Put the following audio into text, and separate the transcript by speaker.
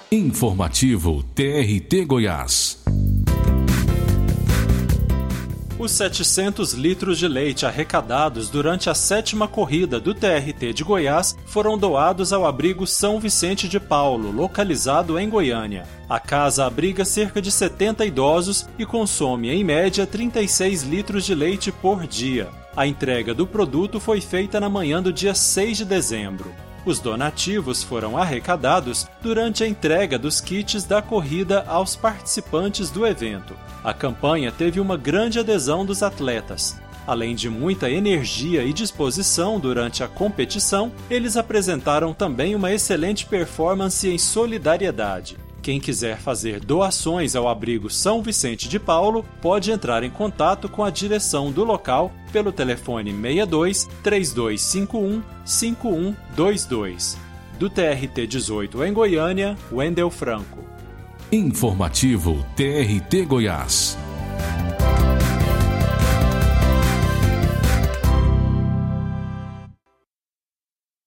Speaker 1: Informativo TRT Goiás.
Speaker 2: Os 700 litros de leite arrecadados durante a 7ª corrida do TRT de Goiás foram doados ao abrigo São Vicente de Paulo, localizado em Goiânia. A casa abriga cerca de 70 idosos e consome, em média, 36 litros de leite por dia. A entrega do produto foi feita na manhã do dia 6 de dezembro. Os donativos foram arrecadados durante a entrega dos kits da corrida aos participantes do evento. A campanha teve uma grande adesão dos atletas. Além de muita energia e disposição durante a competição, eles apresentaram também uma excelente performance em solidariedade. Quem quiser fazer doações ao abrigo São Vicente de Paulo pode entrar em contato com a direção do local pelo telefone 62 3251 5122. Do TRT 18 em Goiânia, Wendel Franco.
Speaker 1: Informativo TRT Goiás.